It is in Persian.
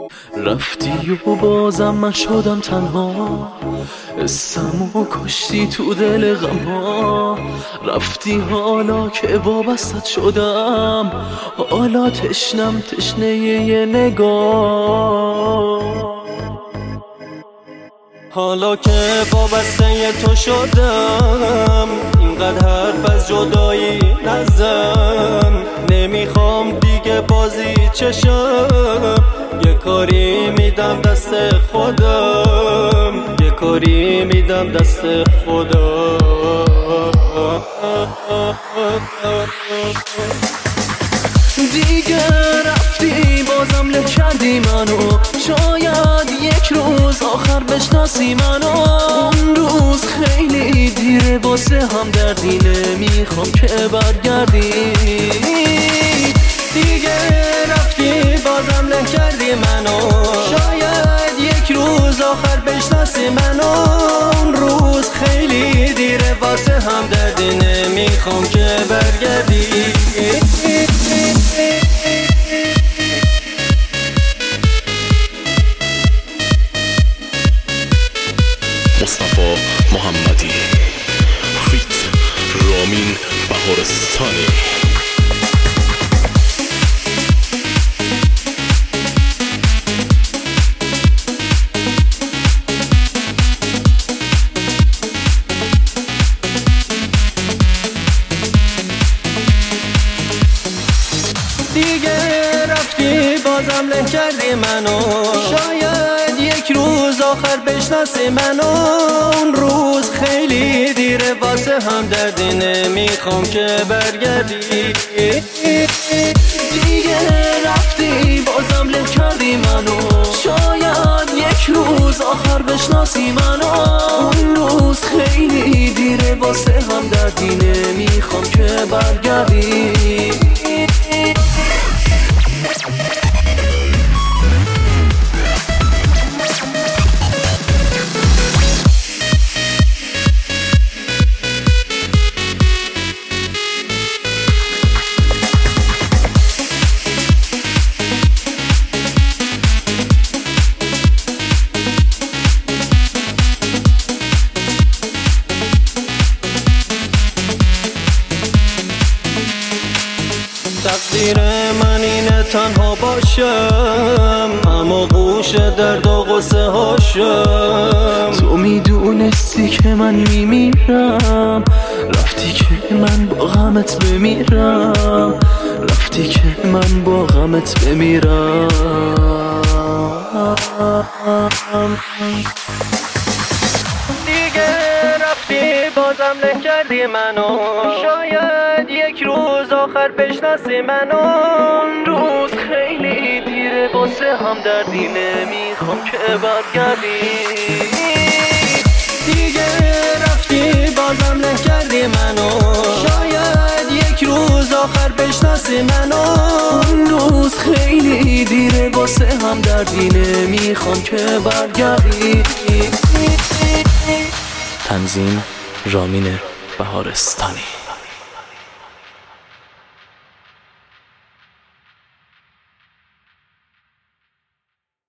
رفتی و بازم من شدم تنها، اسمو کشتی تو دل غمها. رفتی حالا که وابستت شدم، حالا تشنم تشنه یه نگاه. حالا که وابسته تو شدم، اینقدر حرف از جدایی نزن. نمیخوام دیگه بازی چشم، یه کاری میدم دست خودم، یه کاری میدم دست خودم. دیگه رفتی بازم له کردی منو، شاید یک روز آخر بشناسی منو. اون روز خیلی دیره واسه هم دردی، نمیخوام که برگردی. دیگه رفتی بازم له کردی منو، شاید یک روز آخر بشناسی منو. اون روز خیلی دیره واسه هم دردی، نمیخوام که برگردی. مصطفی محمدی فیت رامین بهارستانی. دیگه رفتی بازم له کردی منو، شاید یک روز آخر بشناسی منو. اون روز خیلی دیره واسه هم دردی، نمیخوام که برگردی. دیگه رفتی بازم له کردی منو، شاید یک روز آخر بشناسی منو. اون روز خیلی دیره واسه هم دردی، نمیخوام که برگردی. تقدیر من اینه تنها باشم، اما گوش درد و غصه هاشم. تو میدونستی که من میمیرم، رفتی که من با غمت بمیرم، رفتی که من با غمت بمیرم. دیگه رفتی بازم له کردی منو، شاید یک روز آخر بشناسی منو. اون روز خیلی دیره واسه هم دردی، نمیخوام که برگردی. دیگه رفتی بازم له کردی منو، شاید یک روز آخر بشناسی منو. اون روز خیلی دیره واسه هم دردی، نمیخوام که برگردی. تنظیم رامین بهارستانی.